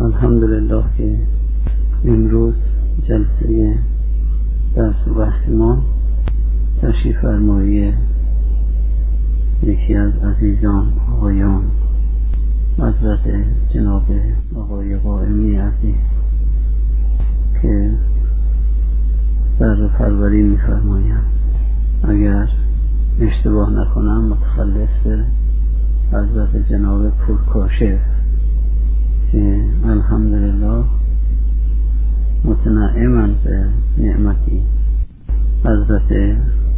الحمدلله که امروز جلسه درس و بحث ما تشریف فرمایی یکی از عزیزان آقایان حضرت جناب آقای قائمی عزیز که سر پروری می‌فرمایند. اگر اشتباه نکنم متخلص حضرت جناب پورکاشف که الحمدلله متنعماً به نعمتی حضرت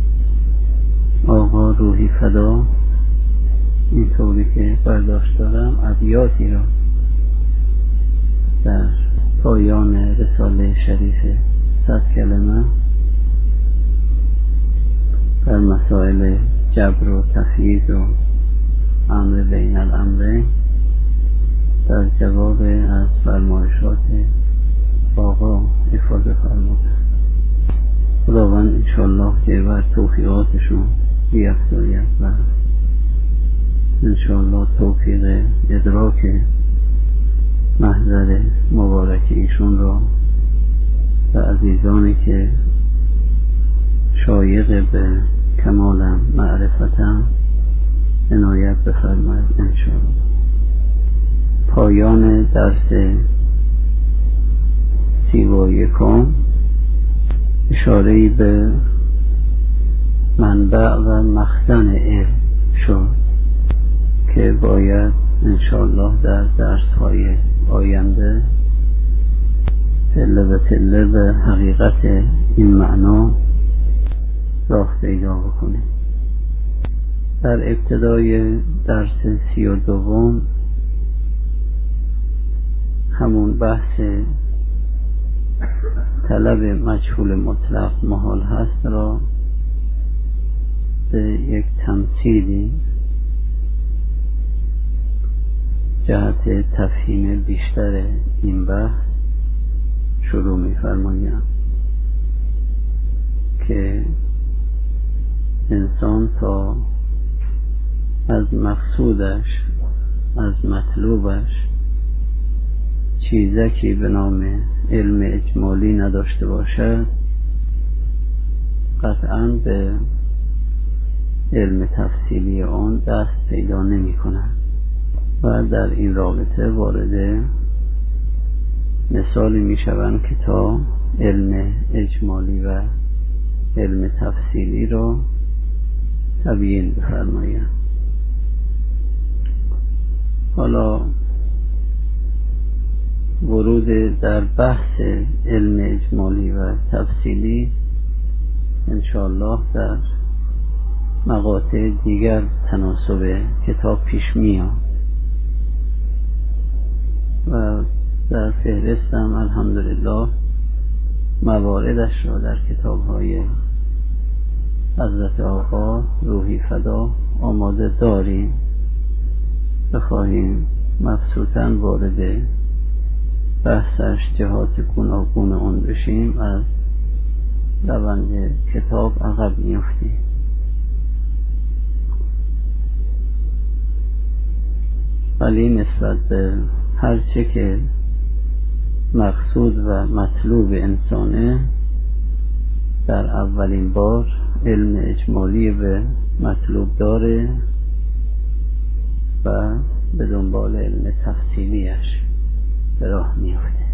آقا روحی فدا اینطوری که برداشت دارم ابیاتی را در پایان رساله شریف 100 کلمه در مسائل جبر و تفییض و امر بین الامرین در جواب از فرمایشات آقا افاده فرموده. خداوند انشاءالله که بر توفیقاتشون بیفزاید و انشاءالله توفیق ادراک محضر مبارک ایشون را و عزیزانی که شایق به کمال معرفتم عنایت بفرماید انشاءالله. پایان درس 31 اشاره‌ای به منبع و مخزن علم شد که باید انشاءالله در درس‌های آینده تله به تله به حقیقت این معنا راه پیدا بکنیم. در ابتدای درس 32 همون بحث طلب مجهول مطلق محال هست را به یک تمثیلی جهت تفهیم بیشتر این بحث شروع می‌فرمایند که انسان تا از مقصودش از مطلوبش چیزکی به نام علم اجمالی نداشته باشد قطعاً به علم تفصیلی آن دست پیدا نمی کند و در این رابطه وارد مثالی می شوند که تا علم اجمالی و علم تفصیلی را تبیین بفرمایند. حالا ورود در بحث علم اجمالی و تفصیلی انشاءالله در مقاطع دیگر تناسب کتاب پیش میاد و در فهرستم الحمدلله مواردش را در کتاب‌های حضرت آقا روحی فدا آماده داریم. بخواهیم مبسوطاً وارد بحثش جهات گوناگون آن بشیم از روند کتاب عقب میافتیم. ولی نسبت به هر چه که مقصود و مطلوب انسانه در اولین بار علم اجمالی به مطلوب داره و به دنبال علم تفصیلیش به راه میافته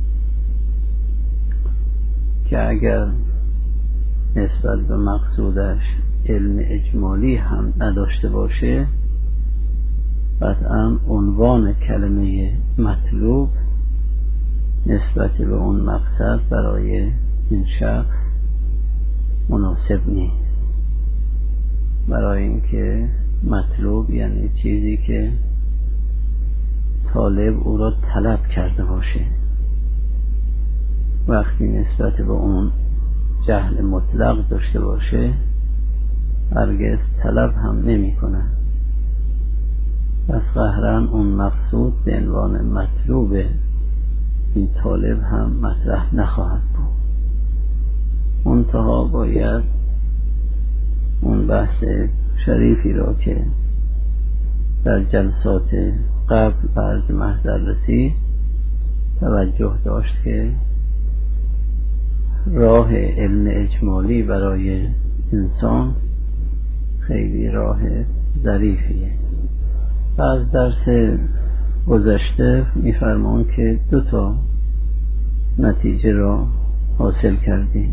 که اگر نسبت به مقصودش علم اجمالی هم نداشته باشه قطعا عنوان کلمه مطلوب نسبت به اون مقصد برای این شخص مناسب نیست، برای اینکه مطلوب یعنی چیزی که طالب او را طلب کرده باشه. وقتی نسبت به اون جهل مطلق داشته باشه هرگز طلب هم نمی کنه. پس قهرن اون مقصود به عنوان مطلوب این طالب هم مطرح نخواهد بود. منتها باید اون بحث شریفی را که در جلسات قبل عرض محضر رسید توجه داشت که راه علم اجمالی برای انسان خیلی راه ظریفیه. از درس گذشته می‌فرمان که 2 نتیجه را حاصل کردیم.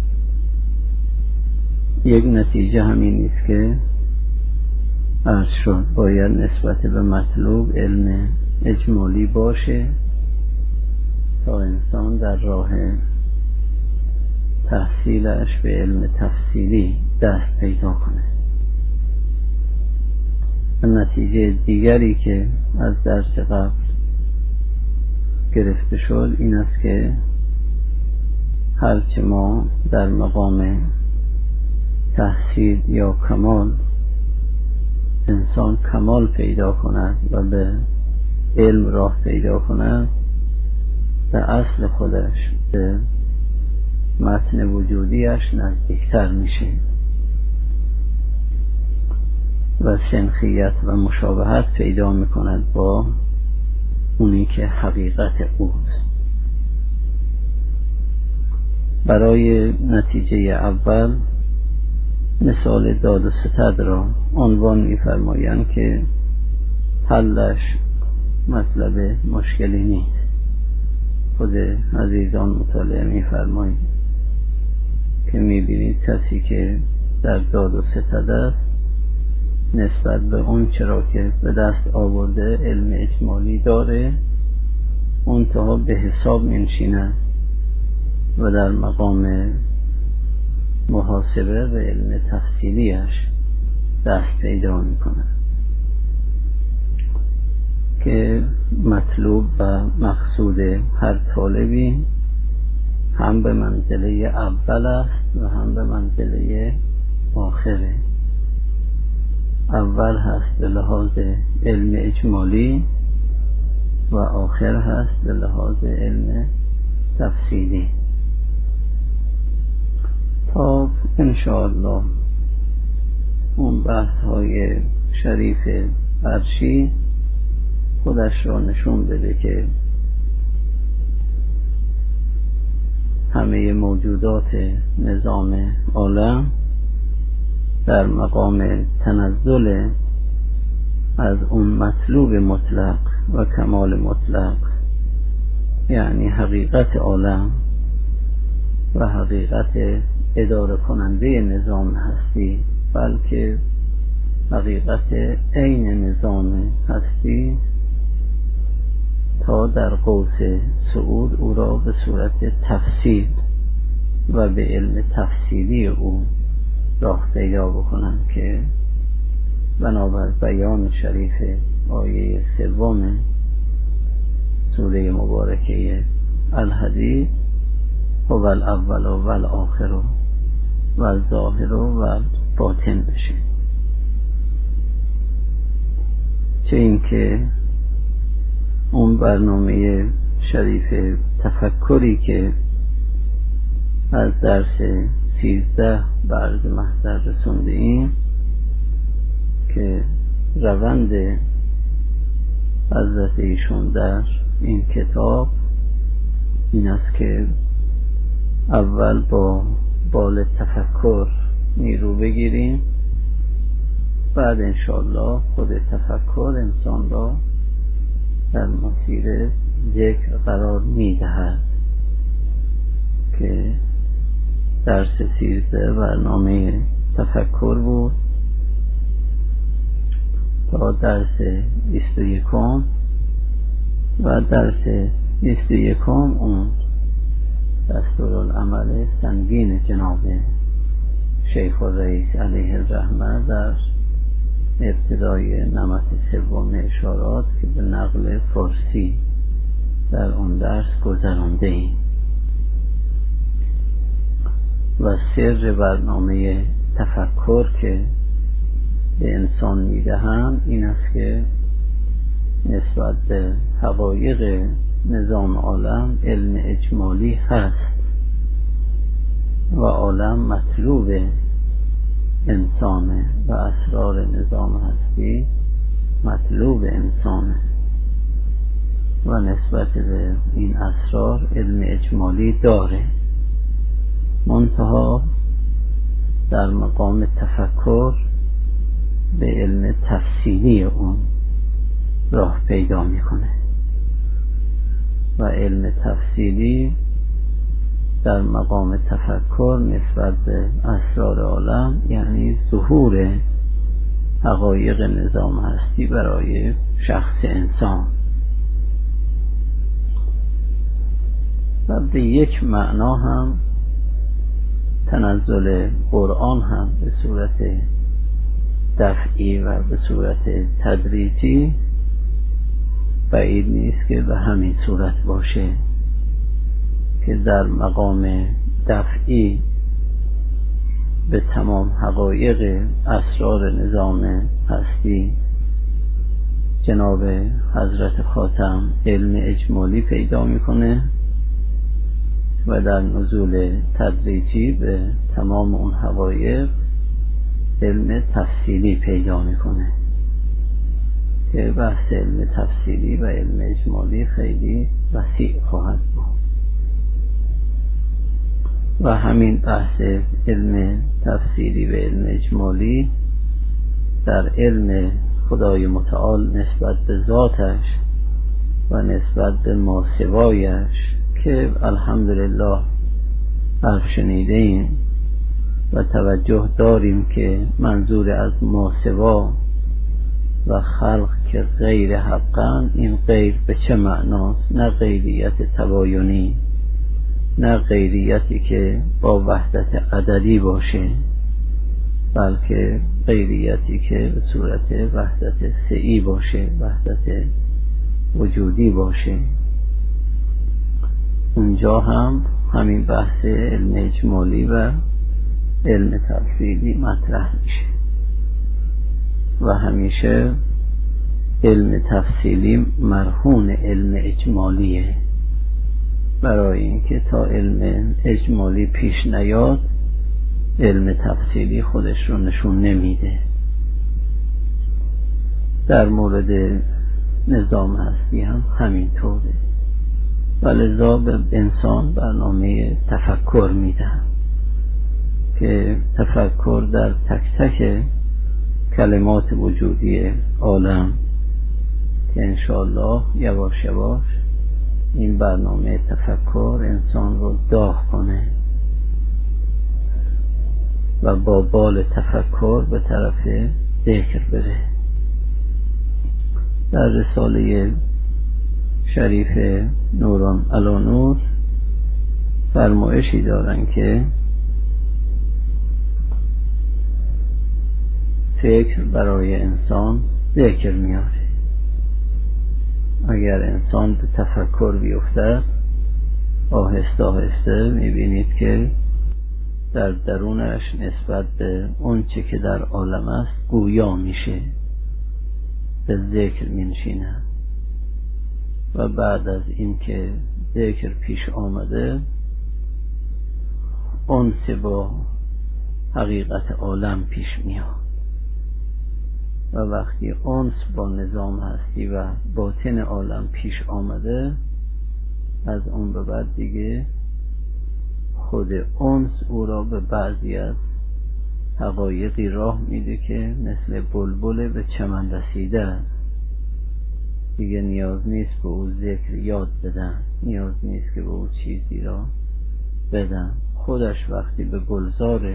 یک نتیجه همین است که عرض شد باید نسبت به مطلوب علم اجمالی باشه تا انسان در راه تحصیلش به علم تفصیلی دست پیدا کنه. نتیجه دیگری که از درس قبل گرفته شد این است که هرچه ما در مقام تحصیل یا کمال انسان کمال پیدا کند و به علم راه پیدا کند، به اصل خودش به متن وجودیش نزدیکتر میشه و سنخیت و مشابهت پیدا میکند با اونی که حقیقت اوست. برای نتیجه اول مثال داد و ستد را عنوان می‌فرمایند که حلش مطلب مشکلی نیست. خود عزیزان مطالعه می‌فرمایند که می‌بینید کسی که در داد و ستد است نسبت به اون چرا که به دست آورده علم اجمالی داره منتها به حساب می‌نشیند و در مقام محاسبه و علم تفصیلیش دست پیدا میکنه که مطلوب و مقصود هر طالبی هم به منزله اول است و هم به منزله آخره. اول هست به لحاظ علم اجمالی و آخر هست به لحاظ علم تفصیلی. تا انشاءالله اون بحث های شریف عرشی خودش را نشون بده که همه موجودات نظام عالم در مقام تنزل از اون مطلوب مطلق و کمال مطلق، یعنی حقیقت عالم و حقیقت اداره کننده نظام هستی، بلکه حقیقت عین نظام هستی، تا در قوس صعود او را به صورت تفصیل و به علم تفصیلی او راه پیدا بکنند که بنابر بیان شریف آیه 3 سوره مبارکه الحدید هو الاول و الآخر و الظاهر و الباطن بشه. چه این که اون برنامه شریف تفکری که از درس 13 به عرض محضر رسونده ایم که روند حضرت ایشون در این کتاب این است که اول با بال تفکر نیرو بگیریم، بعد انشاءالله خود تفکر انسان را در مسیر ذکر قرار میدهد که درس 13 برنامه تفکر بود تا درس 21 و درس 21 اون دستورالعمل سنگین جناب شیخ الرئیس علیه الرحمه در ابتدای نمط 3 اشارات که به نقل فارسی در اون درس گذرانده ایم و سر برنامه تفکر که به انسان میدهند این است که نسبت به حقایق نظام عالم علم اجمالی هست و عالم مطلوب انسانه و اسرار نظام هستی مطلوب انسانه و نسبت به این اسرار علم اجمالی داره، منتها در مقام تفکر به علم تفصیلی اون راه پیدا میکنه و علم تفصیلی در مقام تفکر نسبت به اسرار عالم یعنی ظهور حقایق نظام هستی برای شخص انسان و به یک معنا هم تنزل قرآن هم به صورت دفعی و به صورت تدریجی بعید نیست که به همین صورت باشه که در مقام دفعی به تمام حقایق اسرار نظام هستی جناب حضرت خاتم علم اجمالی پیدا میکنه و در نزول تدریجی به تمام اون حقایق علم تفصیلی پیدا میکنه که بحث علم تفصیلی و علم اجمالی خیلی وسیع خواهد بود و همین بحث علم تفصیلی و علم اجمالی در علم خدای متعال نسبت به ذاتش و نسبت به ماسوایش که الحمدلله حرف شنیده ایم و توجه داریم که منظور از ماسوا و خلق که غیر حقا، این غیر به چه معناست؟ نه غیریت تباینی، نه غیریتی که با وحدت عددی باشه، بلکه غیریتی که به صورت وحدت سعی باشه، وحدت وجودی باشه. اونجا هم همین بحث علم اجمالی و علم تفصیلی مطرح میشه و همیشه علم تفصیلی مرهون علم اجمالیه، برای اینکه تا علم اجمالی پیش نیاد علم تفصیلی خودش رو نشون نمیده. در مورد نظام هستی هم همینطوره و لذا به انسان برنامه تفکر میدن که تفکر در تک تک کلمات وجودی عالم که انشاءالله یواش یواش این برنامه تفکر انسان رو داغ کنه و با بال تفکر به طرف ذکر بره. در رساله شریف نوران علی نور فرمایشی دارن که فکر برای انسان ذکر میاره. اگر انسان به تفکر بیفتد آهسته آهسته میبینید که در درونش نسبت به اون چه که در عالم است گویا میشه، به ذکر مینشینه و بعد از این که ذکر پیش آمده انس با حقیقت عالم پیش میاد و وقتی انس با نظام هستی و باطن عالم پیش آمده از اون به بعد دیگه خود انس او را به بعضی از حقایقی راه میده که مثل بلبل به چمن رسیده است. دیگه نیاز نیست به او ذکر یاد بدن، نیاز نیست که به او چیزی را بدن. خودش وقتی به گلزار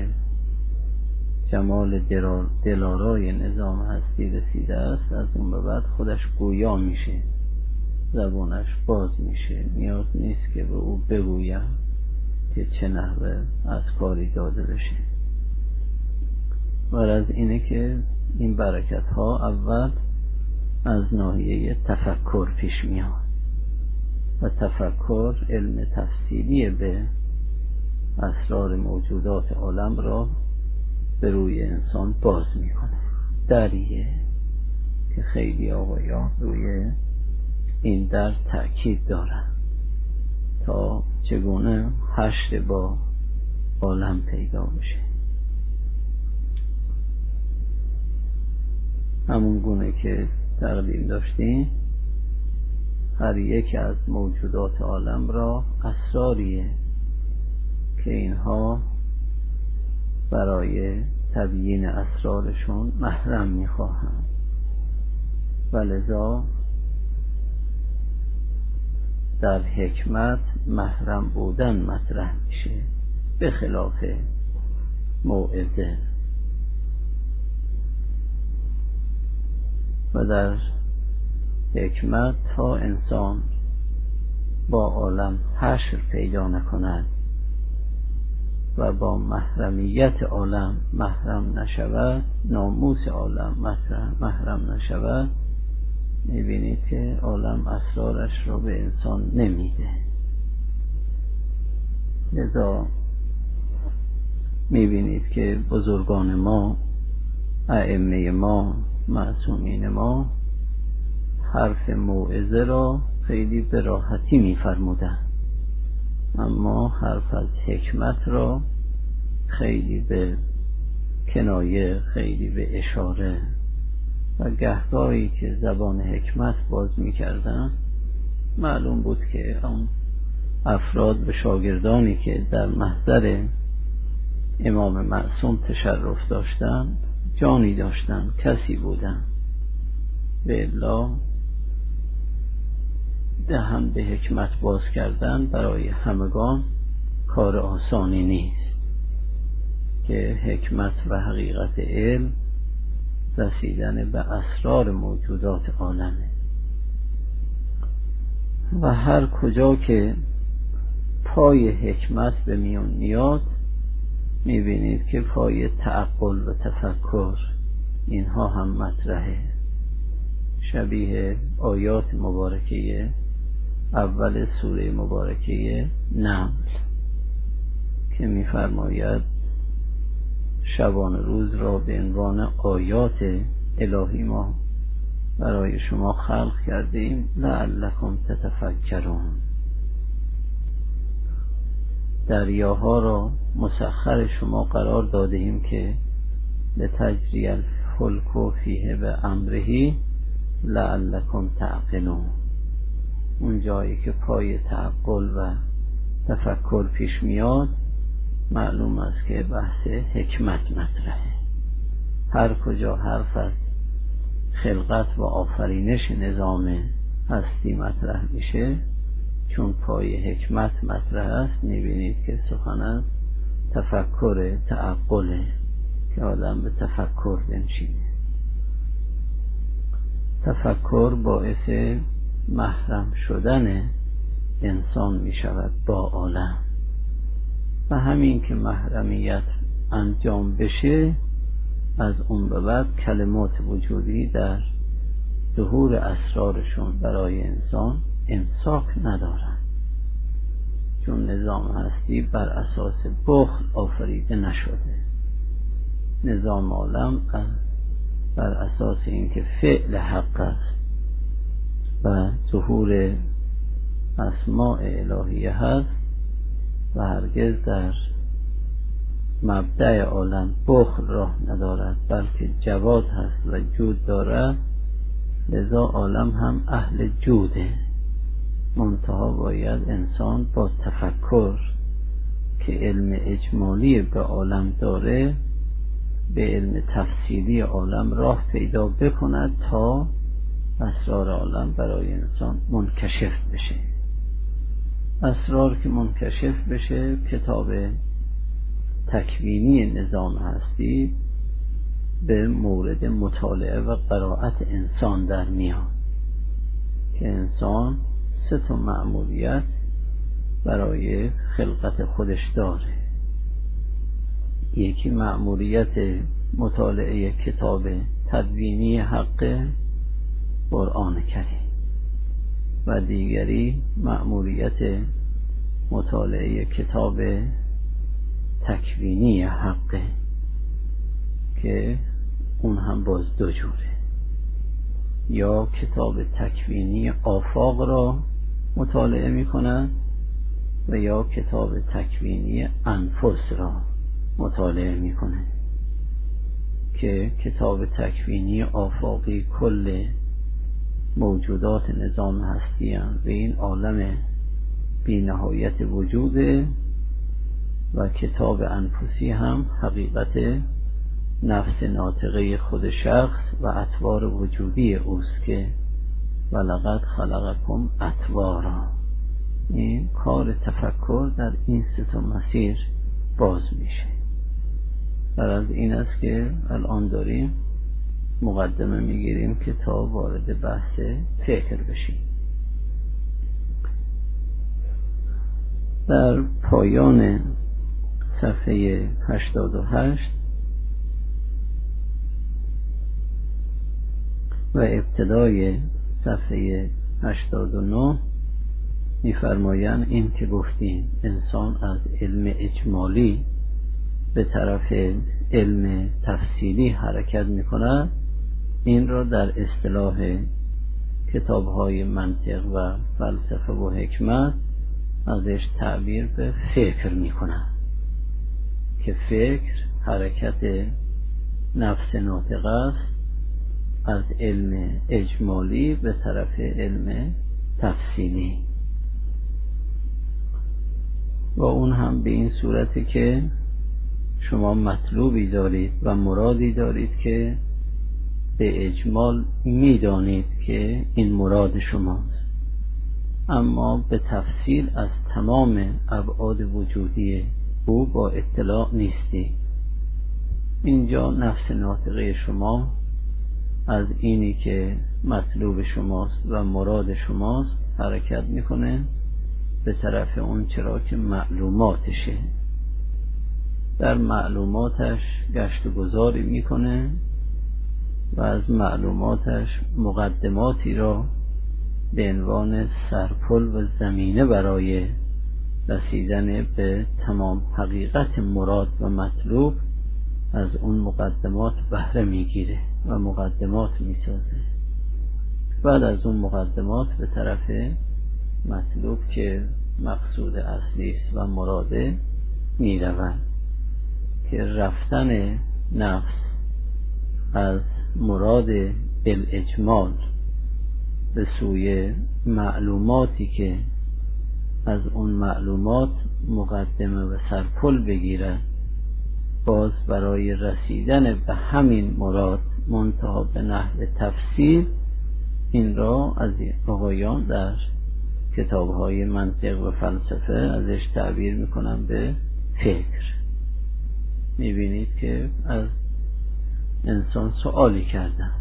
جمال دلارای نظام هستی رسیده است از اون به بعد خودش گویا میشه، زبانش باز میشه، نیاز نیست که به او بگویم که چه نحوه از کاری داده بشه. غرض اینه که این برکت ها اول از ناحیه تفکر پیش میاد و تفکر علم تفصیلی به اسرار موجودات عالم را به روی انسان باز میکنه. دریه که خیلی آقایان روی این در تأکید دارن تا چگونه حشر با عالم پیدا بشه. همون گونه که تقدیم داشتیم هر یک از موجودات عالم را اسراریه که اینها برای تبیین اسرارشون محرم میخواهند و لذا در حکمت محرم بودن مطرح میشه به خلاف موعظه. و در حکمت تا انسان با عالم حشر پیدا نکند و با محرمیت عالم محرم نشود، ناموس عالم محرم نشود، میبینید که عالم اسرارش را به انسان نمیده. لذا میبینید که بزرگان ما، ائمه ما، معصومین ما حرف موعظه را خیلی به راحتی میفرمودند، اما حرف از حکمت را خیلی به کنایه، خیلی به اشاره و گهگاهی که زبان حکمت باز میکردن معلوم بود که اون افراد به شاگردانی که در محضر امام معصوم تشرف داشتند جانی داشتند، کسی بودند، به الا دهن به حکمت باز کردن برای همگان کار آسانی نیست که حکمت و حقیقت علم رسیدن به اسرار موجودات عالمه و هر کجا که پای حکمت به میان میاد میبینید که پای تعقل و تفکر اینها هم مطرحه، شبیه آیات مبارکه اول سوره مبارکه نمل که میفرماید شبان روز را به عنوان آیات الهی ما برای شما خلق کردیم لعلکم تتفکرون. دریاها را مسخر شما قرار دادیم که لتجری الفلک فیه به امره لعلکم تعقلون. اون جایی که پای تعقل و تفکر پیش میاد معلوم است که بحث حکمت مطرحه. هر کجا حرف از خلقت و آفرینش نظام هستی مطرح میشه چون پای حکمت مطرح است، میبینید که سخن از تفکر تعقله که آدم به تفکر بنشینه. تفکر باعث محرم شدن انسان می شود با عالم و همین که محرمیت انجام بشه از اون به بعد کلمات وجودی در ظهور اسرارشون برای انسان امساک ندارن، چون نظام هستی بر اساس بخل آفریده نشده. نظام عالم بر اساس اینکه فعل حق است و ظهور اسماء الهیه هست و هرگز در مبدأ عالم بخل راه ندارد بلکه جواد هست و جود دارد، لذا عالم هم اهل جوده. منتها باید انسان با تفکر که علم اجمالی به عالم داره به علم تفصیلی عالم راه پیدا بکند تا اسرار عالم برای انسان منکشف بشه. اسرار که منکشف بشه کتاب تکوینی نظام هستی به مورد مطالعه و قرائت انسان در میاد که انسان 3 مأموریت برای خلقت خودش داره. یکی مأموریت مطالعه کتاب تدوینی حق قرآن کریم و دیگری مأموریت مطالعه کتاب تکوینی حق که اون هم باز 2 جوره، یا کتاب تکوینی آفاق را مطالعه می کنند و یا کتاب تکوینی انفس را مطالعه می کنند که کتاب تکوینی آفاقی کل موجودات نظام هستی و این عالم بی نهایت وجوده و کتاب انفسی هم حقیقت نفس ناطقه خود شخص و اطوار وجودی اوست که ولقد خلقکم اطوارا. این کار تفکر در این سه تا مسیر باز میشه. غرض این است که الان داریم مقدمه میگیریم که تا وارد بحث فکر بشیم. در پایان صفحه 88 و ابتدای صفحه 89 می‌فرمایند این که گفتیم انسان از علم اجمالی به طرف علم تفصیلی حرکت می‌کند، این را در اصطلاح کتاب‌های منطق و فلسفه و حکمت ازش تعبیر به فکر می‌کنند که فکر حرکت نفس ناطقه است از علم اجمالی به طرف علم تفصیلی، و اون هم به این صورته که شما مطلوبی دارید و مرادی دارید که به اجمال میدانید که این مراد شماست، اما به تفصیل از تمام ابعاد وجودی او با اطلاع نیستی. اینجا نفس ناطقه شما از اینی که مطلوب شماست و مراد شماست حرکت میکنه به طرف اون چرا که معلوماتشه، در معلوماتش گشت و گذاری میکنه و از معلوماتش مقدماتی را به عنوان سرپل و زمینه برای رسیدن به تمام حقیقت مراد و مطلوب از اون مقدمات بهره میگیره و مقدمات میسازه. بعد از اون مقدمات به طرف مطلوب که مقصود اصلی است و مراده میروند، که رفتن نفس از مراد بالاجمال به سوی معلوماتی که از اون معلومات مقدمه و سرپل بگیرد، باز برای رسیدن به همین مراد منتها به نحو تفصیل، این را از آقایان در کتاب‌های منطق و فلسفه ازش تعبیر میکنن به فکر. میبینید که از انسان سوالی کردن،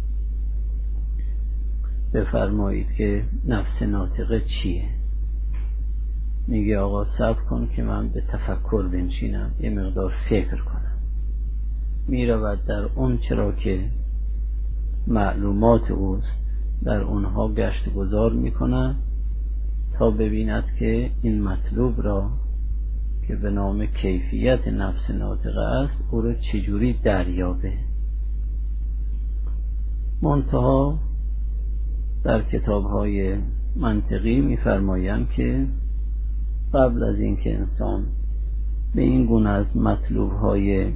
بفرمایید که نفس ناطقه چیه؟ میگه آقا صبر کن که من به تفکر بنشینم، یه مقدار فکر کنم. میرود در اون چرا که معلومات اوست در اونها گشت گذار میکنه تا ببیند که این مطلوب را که به نام کیفیت نفس ناطقه است او را چجوری دریابه. منتها در کتاب‌های منطقی می‌فرمایند که قبل از اینکه انسان به این گونه از مطلوب‌های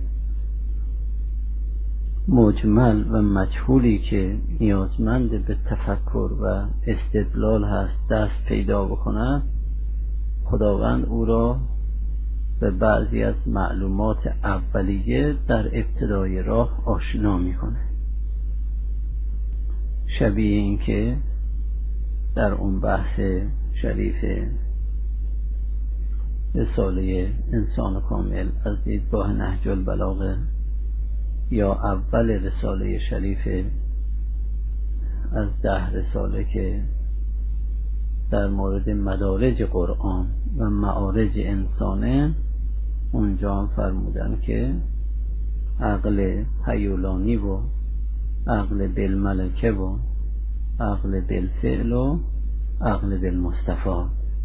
مجمل و مجهولی که نیازمند به تفکر و استدلال هست دست پیدا بکند، خداوند او را به بعضی از معلومات اولیه در ابتدای راه آشنا می‌کنه، شبیه این که در اون بحث شریف رساله انسان کامل از دیدگاه نهج البلاغه یا اول رساله شریف از 10 رساله که در مورد مدارج قرآن و معارج انسانه، اونجا هم فرمودن که عقل هیولانی و عقل بالملکه و عقل بالفعل و عقل بالمصطفی،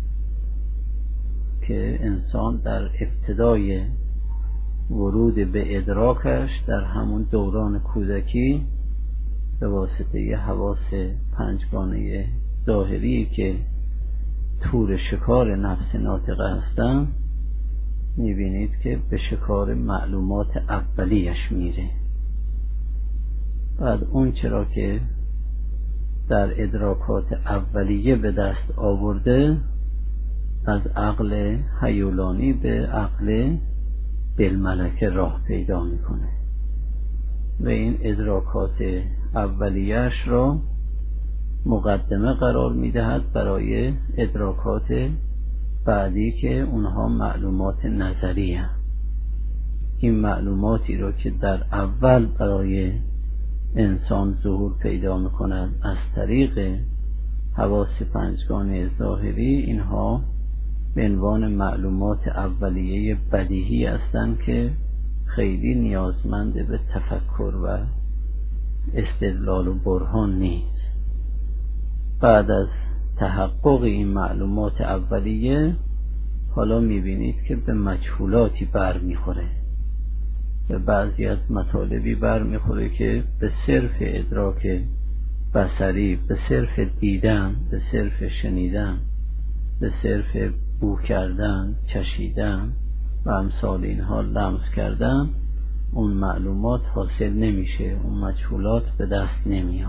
که انسان در ابتدای ورود به ادراکش در همون دوران کودکی به واسطه حواس پنجگانه ظاهری که تور شکار نفس ناطقه هستند، میبینید که به شکار معلومات اولیش میره. بعد اون چرا که در ادراکات اولیه به دست آورده از عقل هیولانی به عقل بالملکه راه پیدا میکنه و این ادراکات اولیه‌اش را مقدمه قرار میدهد برای ادراکات بعدی که اونها معلومات نظری هست. این معلوماتی را که در اول برای انسان ظهور پیدا میکنند از طریق حواس پنجگانه ظاهری، اینها به عنوان معلومات اولیه بدیهی هستند که خیلی نیازمند به تفکر و استدلال و برهان نیست. بعد از تحقق این معلومات اولیه حالا میبینید که به مجهولاتی بر میخوره، به بعضی از مطالبی بر میخوره که به صرف ادراک بصری، به صرف دیدن، به صرف شنیدن، به صرف بو کردن، چشیدن و امثال اینها، لمس کردن، اون معلومات حاصل نمیشه، اون مجهولات به دست نمیاد.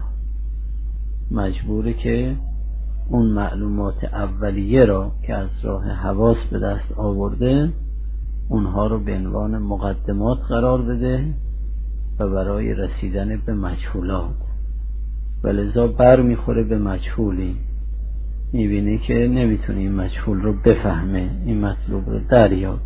مجبوره که اون معلومات اولیه را که از راه حواس به دست آورده اونها رو به عنوان مقدمات قرار بده و برای رسیدن به مجهولات، و لذا بر میخوره به مجهولی، میبینی که نمیتونه این مجهول رو بفهمه، این مطلوب رو دریابه.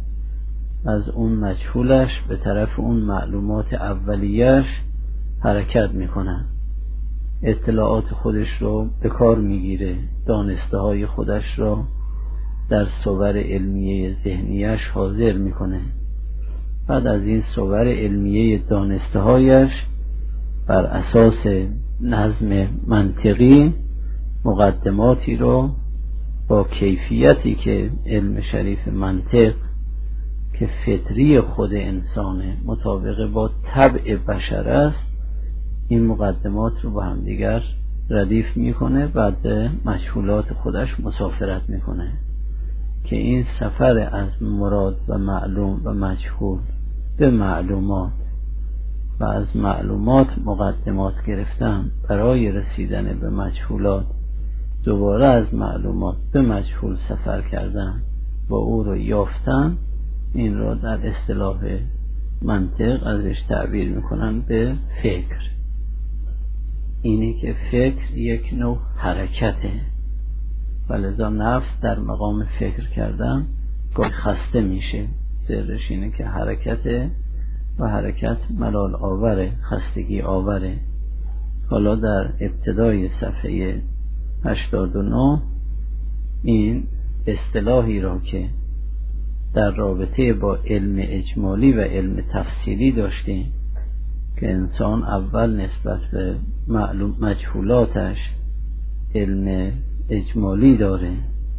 از اون مجهولش به طرف اون معلومات اولیه‌اش حرکت میکنه، اطلاعات خودش رو به کار میگیره، دانسته های خودش رو در صور علمیه ذهنیش حاضر میکنه. بعد از این صور علمیه دانسته هایش بر اساس نظم منطقی مقدماتی رو با کیفیتی که علم شریف منطق که فطری خود انسانه، مطابق با طبع بشر است، این مقدمات رو با هم دیگر ردیف میکنه، بعد به مجهولات خودش مسافرت میکنه که این سفر از مراد و معلوم و مجهول به معلومات و از معلومات مقدمات گرفتن برای رسیدن به مجهولات، دوباره از معلومات به مجهول سفر کردن و او رو یافتن، این را در اصطلاح منطق ازش تعبیر میکنن به فکر. اینی که فکر یک نوع حرکته و لذا نفس در مقام فکر کردن گاهی خسته میشه. سرش اینه که حرکته و حرکت ملال آوره، خستگی آوره. حالا در ابتدای صفحه 89 این اصطلاحی را که در رابطه با علم اجمالی و علم تفصیلی داشتیم که انسان اول نسبت به معلوم مجهولاتش علم اجمالی داره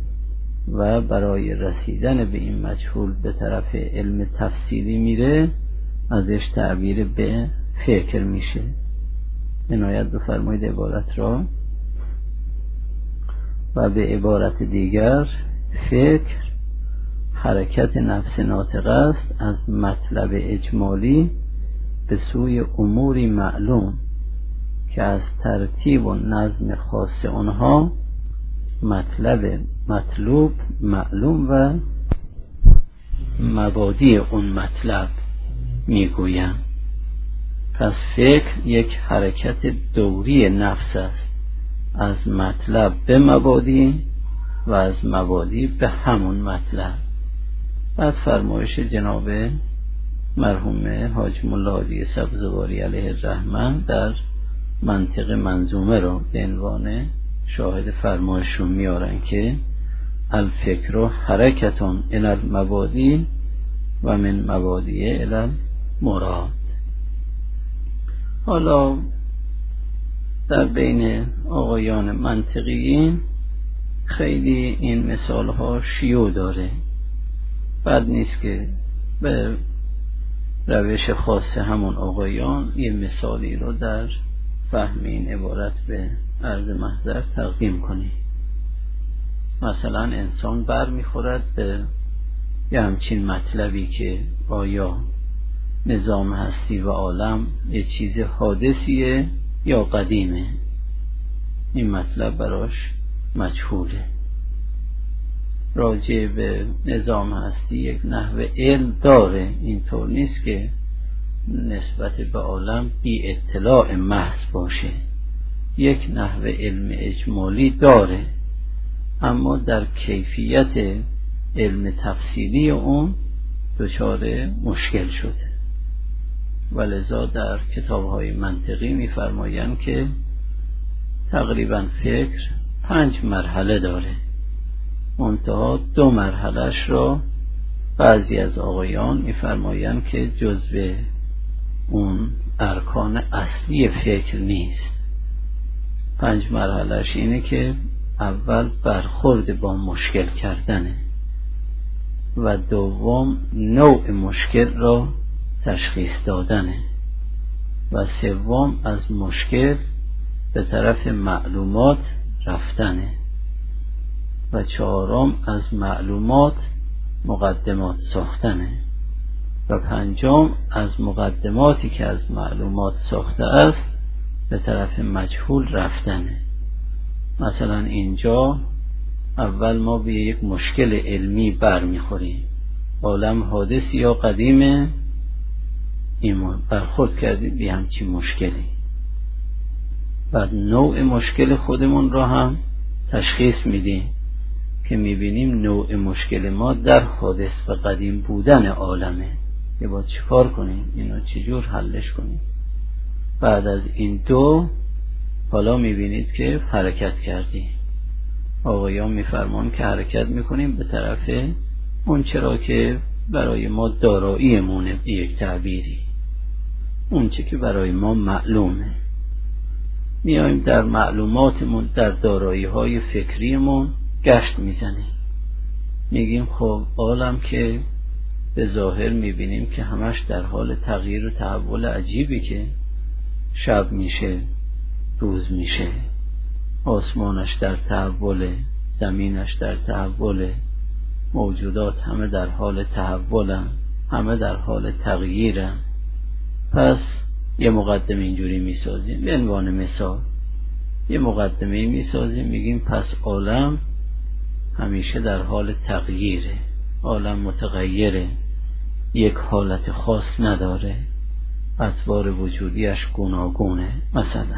و برای رسیدن به این مجهول به طرف علم تفصیلی میره، ازش تعبیر به فکر میشه. عنایت بفرمایید عبارت را. و به عبارت دیگر فکر حرکت نفس ناطق است از مطلب اجمالی به سوی اموری معلوم که از ترتیب و نظم خاص آنها مطلوب معلوم و مبادی اون مطلب میگویم. پس فکر یک حرکت دوری نفس است، از مطلب به مبادی و از مبادی به همون مطلب. بعد فرمایش جناب مرحوم حاج ملا علی سبزواری علیه الرحمن در منطق منظومه را به عنوان شاهد فرمایشون میارن که الفکر حرکتون الی المبادی و من مبادی الی المراد. حالا در بین آقایان منطقیین خیلی این مثال ها شیوع داره، بد نیست که به روش خاص همون آقایان یه مثالی رو در فهم این عبارت به عرض محضر تقدیم کنی. مثلا انسان بر میخورد به یه همچین مطلبی که آیا نظام هستی و عالم یه چیز حادثیه یا قدیمه. این مطلب براش مجهوله. راجع به نظام هستی یک نحوه علم داره، اینطور نیست که نسبت به عالم بی اطلاع محض باشه، یک نحوه علم اجمالی داره، اما در کیفیت علم تفصیلی اون دچار مشکل شده. ولذا در کتاب‌های منطقی می‌فرمایند که تقریبا فکر 5 مرحله داره، منتها 2 مرحلهش را بعضی از آقایان می‌فرمایند که جزو اون ارکان اصلی فکر نیست. 5 مرحلهش اینه که اول برخورد با مشکل کردنه و دوم نوع مشکل را تشخیص دادنه و سوم از مشکل به طرف معلومات رفتنه و چهارم از معلومات مقدمات ساختنه و پنجم از مقدماتی که از معلومات ساخته است به طرف مجهول رفتنه. مثلا اینجا اول ما به یک مشکل علمی برمیخوریم، عالم حادث یا قدیمه، ایمان برخورد کردید به همچین مشکلی، بعد نوع مشکل خودمون را هم تشخیص میدیم که میبینیم نوع مشکل ما در حادث و قدیم بودن عالمه که باید چیکار کنیم، اینو چجور حلش کنیم. بعد از این 2 حالا میبینید که حرکت کردیم. آقایان میفرمان که حرکت میکنیم به طرف اون چرا که برای ما داراییمونه، به یک تعبیری اون چه که برای ما معلومه. میایم در معلوماتمون، در دارایی های فکریمون گشت میزنیم، میگیم خب عالم که به ظاهر میبینیم که همش در حال تغییر و تحول عجیبی که شب میشه روز میشه، آسمانش در تحول، زمینش در تحول، موجودات همه در حال تحولن، همه در حال تغییرن. پس یه مقدمه اینجوری میسازیم، به عنوان مثال یه مقدمه میسازیم، میگیم پس عالم همیشه در حال تغییره، عالم متغیره، یک حالت خاص نداره، اطوار وجودیش گوناگونه مثلا.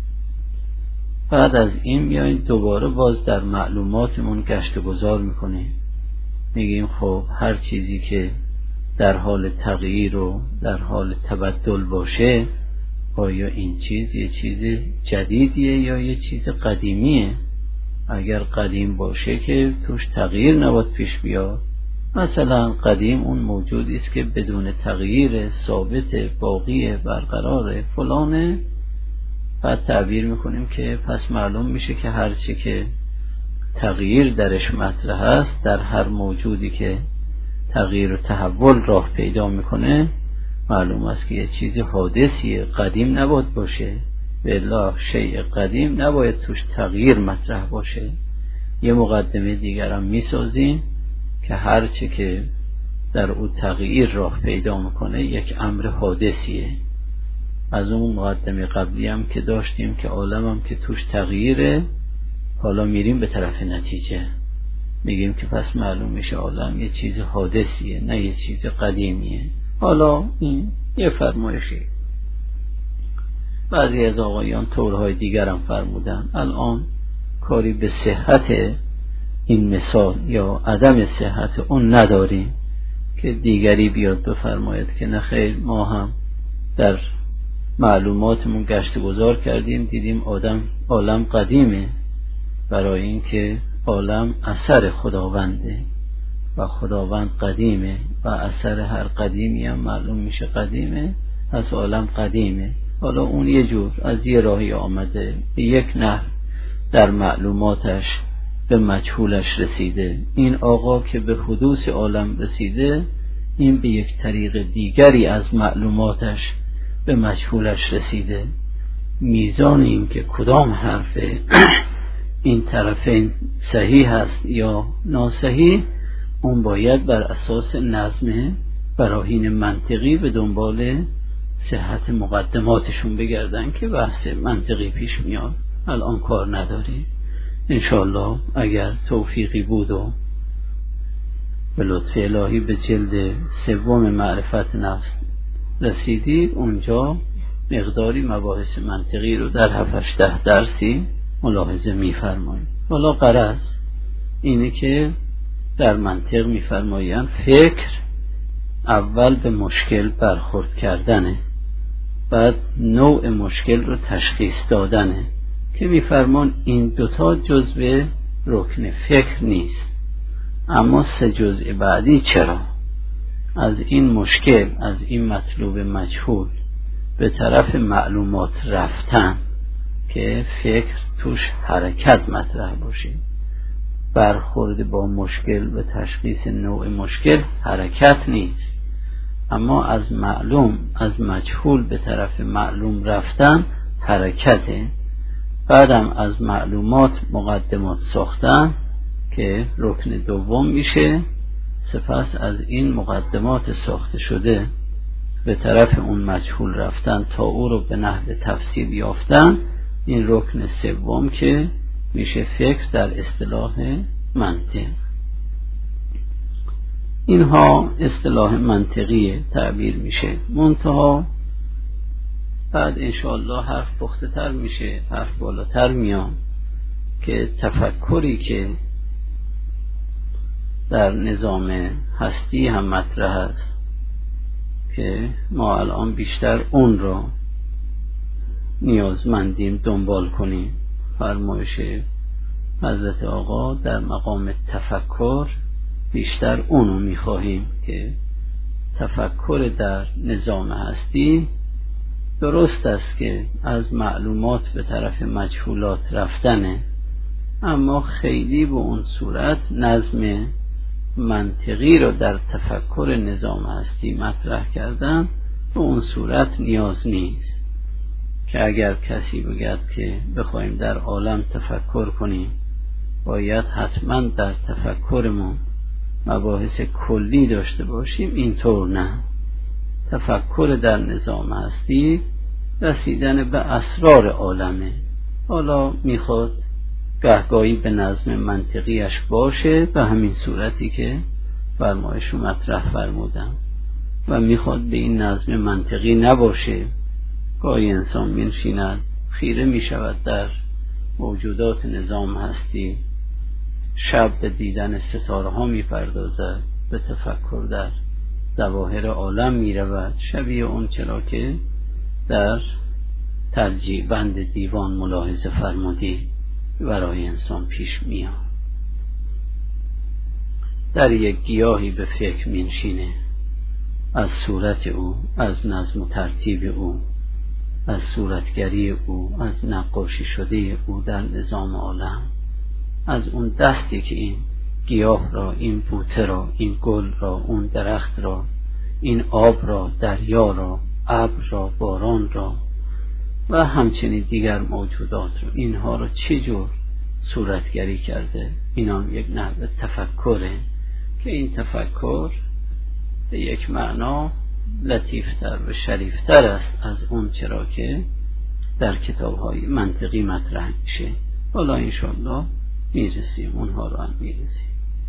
بعد از این میاییم دوباره باز در معلوماتمون گشت و گذار میکنیم، میگیم خب هر چیزی که در حال تغییر و در حال تبدل باشه، آیا این چیز یه چیز جدیدیه یا یه چیز قدیمیه؟ اگر قدیم باشه که توش تغییر نباید پیش بیاد، مثلا قدیم اون موجودی است که بدون تغییر، ثابت، باقی، برقرار، فلانه، بعد تعبیر میکنیم که پس معلوم میشه که هر چی که تغییر درش مطرح است، در هر موجودی که تغییر و تحول راه پیدا میکنه، معلوم است که یه چیز حادثیه، قدیم نباید باشه، بالله شیء قدیم نباید توش تغییر مطرح باشه. یه مقدمه دیگر هم میسازیم که هر چی که در او تغییر راه پیدا میکنه یک امر حادثیه. از اون مقدمه قبلی هم که داشتیم که عالم هم که توش تغییره، حالا میریم به طرف نتیجه، میگیم که پس معلوم میشه عالم یه چیز حادثیه نه یه چیز قدیمیه. حالا این یه فرمایشی. بعضی از آقایان طورهای دیگر هم فرمودن. الان کاری به صحت این مثال یا عدم صحت اون نداریم که دیگری بیاد بفرماید که نخیر، ما هم در معلوماتمون گشت گذار کردیم، دیدیم عالم قدیمه، برای اینکه عالم اثر خداونده و خداوند قدیمه و اثر هر قدیمی هم معلوم میشه قدیمه، پس عالم قدیمه. حالا اون یه جور از یه راهی آمده، به یک نحو در معلوماتش به مجهولش رسیده. این آقا که به حدوث عالم رسیده، این به یک طریق دیگری از معلوماتش به مجهولش رسیده. میزان این که کدام حرف این طرفین صحیح هست یا ناصحیح، اون باید بر اساس نظم براهین منطقی به دنبال صحت مقدماتشون بگردن که بحث منطقی پیش میاد. الان کار نداریم. انشاءالله اگر توفیقی بود و به لطف الهی به جلد 3 معرفت نفس رسیدید، اونجا مقداری مباحث منطقی رو در 7-8 درسی ملاحظه می‌فرمایید. حالا غرض اینه که در منطق می‌فرمایند فکر اول به مشکل برخورد کردنه، بعد نوع مشکل رو تشخیص دادنه، که می‌فرمان این دوتا جزء رکن فکر نیست. اما 3 جزء بعدی چرا؟ از این مشکل، از این مطلوب مجهول به طرف معلومات رفتن که فکر توش حرکت مطرح باشه. برخورد با مشکل به تشخیص نوع مشکل حرکت نیست، اما از معلوم، از مجهول به طرف معلوم رفتن حرکته. بعدم از معلومات مقدمات ساختن که رکن دوم میشه. سپس از این مقدمات ساخته شده به طرف اون مجهول رفتن تا او رو به نحو تفسیر یافتن، این رکن سوم که میشه فکر در اصطلاح منطق. اینها اصطلاح منطقی تعبیر میشه. منتها بعد انشاءالله حرف پخته تر میشه، حرف بالاتر میان که تفکری که در نظام هستی هم مطرح است که ما الان بیشتر اون را نیازمندیم دنبال کنیم. فرمایش حضرت آقا در مقام تفکر بیشتر اونو میخواهیم که تفکر در نظام هستی درست است که از معلومات به طرف مجهولات رفتنه، اما خیلی به اون صورت نظم منطقی رو در تفکر نظام هستی مطرح کردن به اون صورت نیاز نیست. که اگر کسی بگد که بخوایم در عالم تفکر کنیم باید حتما در تفکرمون مباحث کلی داشته باشیم، اینطور نه. تفکر در نظام هستی رسیدن به اسرار عالمه. حالا میخواد گهگاهی به نظم منطقیش باشه به همین صورتی که فرمایشو مطرح فرمودم، و میخواد به این نظم منطقی نباشه. گاهی انسان می‌نشیند خیره میشود در موجودات نظام هستی، شب به دیدن ستاره ها میپردازد، به تفکر در ظواهر عالم میرود، شبیه اون چرا که در ترجیع بند دیوان ملاحظه فرمودی برای انسان پیش میاد. در یک گیاهی به فکر می‌نشینه، از صورت او، از نظم و ترتیب او، از صورتگری او، از نقاشی شده او در نظام عالم، از اون دستی که این گیاه را، این بوته را، این گل را، اون درخت را، این آب را، دریا را، ابر را، باران را و همچنین دیگر موجودات رو، اینها را چه جور صورتگری کرده. اینا یک نحو تفکره که این تفکر به یک معنا لطیفتر و شریفتر است از اون چرا که در کتاب‌های منطقی مطرح میشه. حالا انشاءالله میرسیم، اونها رو هم میرسیم.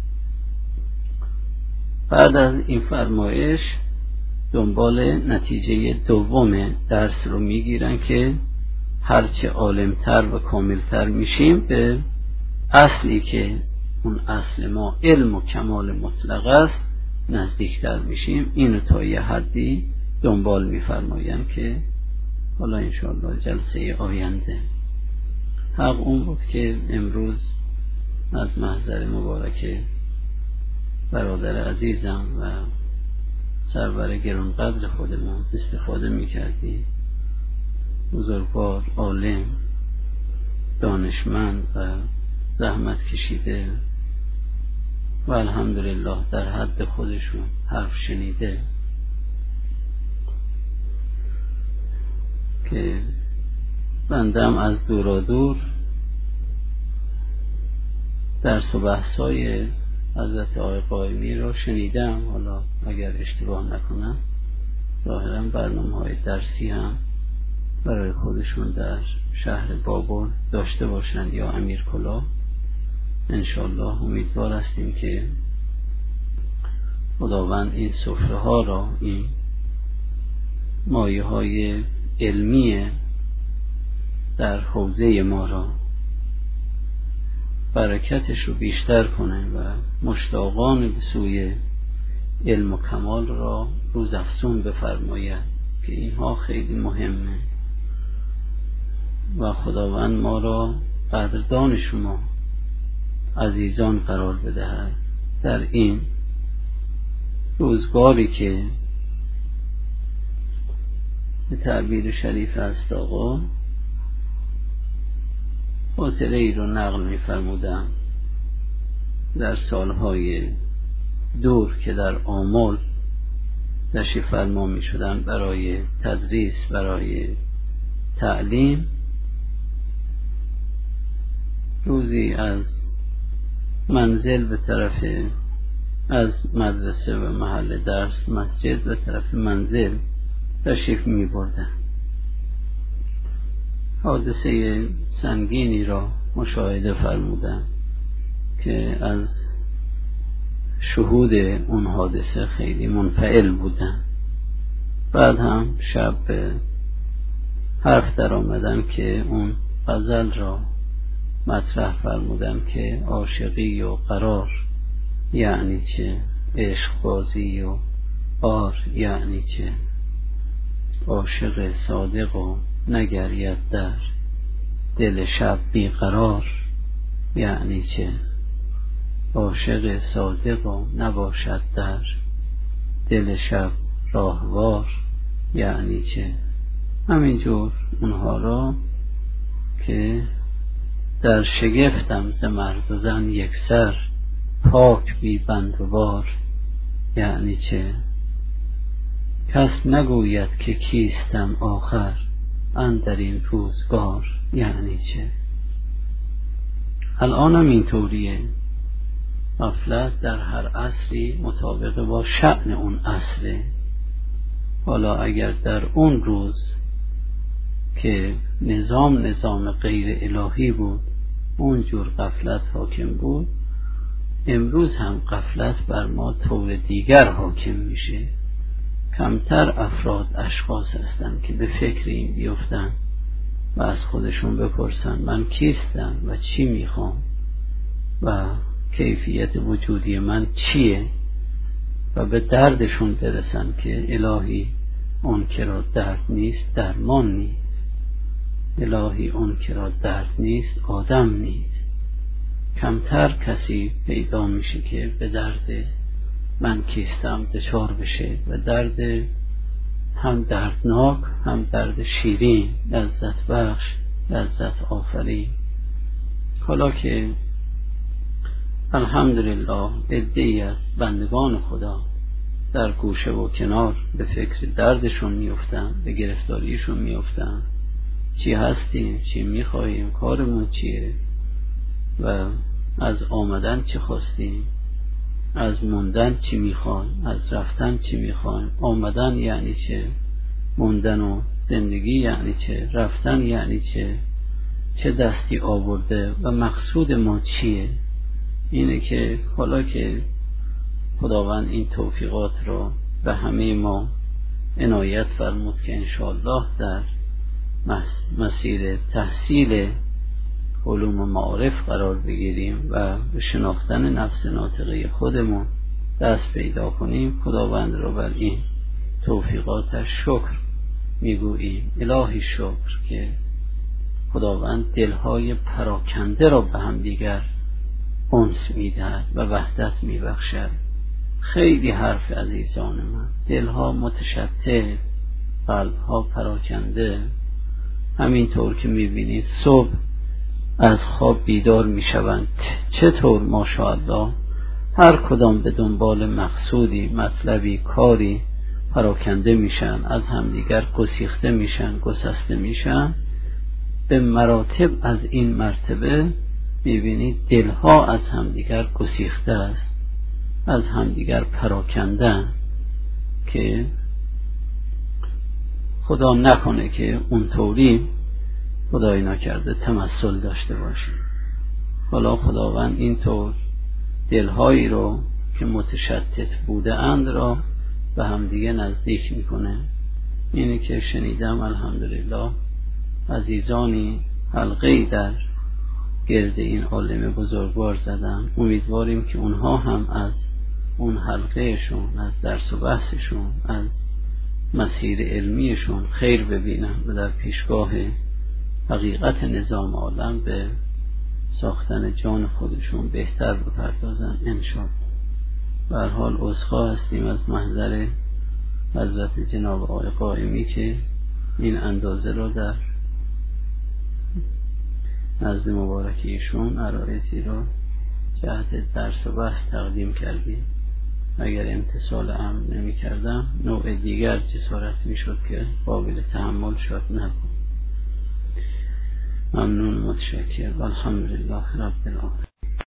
بعد از این فرمایش دنبال نتیجه دوم درس رو میگیرن که هرچه عالمتر و کاملتر میشیم به اصلی که اون اصل ما علم و کمال مطلق است نزدیکتر میشیم. اینو تا یه حدی دنبال میفرمایم که حالا انشاءالله جلسه آینده حق اون بود که امروز از محضر مبارک برادر عزیزم و سرور گرانقدر خودمون استفاده میکردی. بزرگوار، عالم، دانشمند و زحمت کشیده و الحمدلله در حد خودشون حرف شنیده که بندم از دورادور درس و بحثای حضرت آقای قائمی را شنیدم. حالا اگر اشتباه نکنم ظاهرا برنامه‌های درسی هم برای خودشون در شهر بابل داشته باشند یا امیرکلا. انشاءالله امیدوار هستیم که خداوند این سفره ها را، این مایه های علمی در حوزه ما را برکتش رو بیشتر کنه و مشتاقان به سوی علم و کمال را روزافزون بفرماید که اینها خیلی مهمه و خداوند ما را قدردان شما عزیزان قرار بدهد در این روزگاری که به تعبیر شریف است آقا خاطره ای رو نقل می فرمودم در سالهای دور که در آمل تشریف فرما می شدن برای تدریس، برای تعلیم. روزی از منزل به طرف، از مدرسه و محل درس مسجد به طرف منزل تشریف می بردن. حادثه سنگینی را مشاهده فرمودم که از شهود اون حادثه خیلی منفعل بودن. بعد هم شب حرف در آمدن که اون غزل را مطرح فرمودم که عاشقی و قرار یعنی چه، عشق بازی و آر یعنی چه، عاشق صادق و نگرید در دل شب بیقرار یعنی چه، عاشق صادق و نباشد در دل شب راهوار یعنی چه. همینجور اونها را که در شگفتم ز مرد و زن یک سر، پاک بی بند و بار یعنی چه، کس نگوید که کیستم آخر اندر این روزگار یعنی چه. الان هم اینطوریه، غفلت در هر عصری مطابق با شأن اون عصره. حالا اگر در اون روز که نظام غیر الهی بود اونجور غفلت حاکم بود، امروز هم غفلت بر ما طور دیگر حاکم میشه. کمتر افراد اشخاص هستن که به فکر این بیفتن و از خودشون بپرسن من کیستم و چی میخوام و کیفیت وجودی من چیه و به دردشون برسن که الهی اون که را درد نیست درمان نیست، الهی اون که را درد نیست آدم نیست. کمتر کسی پیدا میشه که به درد من کیستم دچار بشه و درد هم دردناک هم درد شیرین، لذت بخش، لذت آفرین. حالا که الحمدلله عده‌ای از بندگان خدا در گوشه و کنار به فکر دردشون میفتن، به گرفتاریشون میفتن، چی هستیم، چی میخواییم، کارمون چیه و از آمدن چی خواستیم، از موندن چی میخوایم، از رفتن چی میخوایم. آمدن یعنی چه، موندن و زندگی یعنی چه، رفتن یعنی چه دستی آورده و مقصود ما چیه. اینه که حالا که خداوند این توفیقات را به همه ما عنایت فرمود که انشاءالله در مسیر تحصیل علوم و معارف قرار بگیریم و به شناختن نفس ناطقه خودمون دست پیدا کنیم، خداوند را بر این توفیقاتش شکر میگوییم. الهی شکر که خداوند دلهای پراکنده را به هم دیگر انس میدهد و وحدت میبخشد. خیلی حرف عزیزان من، دلها متشتت، قلبها پراکنده. همینطور که میبینید صبح از خواب بیدار میشوند، چطور ماشاءالله هر کدام به دنبال مقصودی، مطلبی، کاری پراکنده میشن، از همدیگر گسیخته میشن، گسسته میشن. به مراتب از این مرتبه میبینید دلها از همدیگر گسیخته است، از همدیگر پراکنده که خدا نکنه که اونطوری خدای نکرده تمثل داشته باشیم. حالا خداوند اینطور دلهایی رو که متشتت بوده اند را به هم دیگه نزدیک میکنه. اینی که شنیدم الحمدلله عزیزانی حلقه‌ای در گرد این عالم بزرگوار زدن. امیدواریم که اونها هم از اون حلقهشون، از درس و بحثشون، از مسیر علمیشون خیر ببینن و در پیشگاه حقیقت نظام عالم به ساختن جان خودشون بهتر بپردازن انشاءالله. به هر حال عذرخواه هستیم از محضر حضرت جناب آقای قائمی که این اندازه را در نزد مبارکیشون عرایضی را جهت درس و بحث تقدیم کردیم. اگر امتثال امر نمی کردم نوع دیگر جسارت می شد که قابل تحمل شد نبود. ممنون، متشکر. الحمدلله رب العالمین.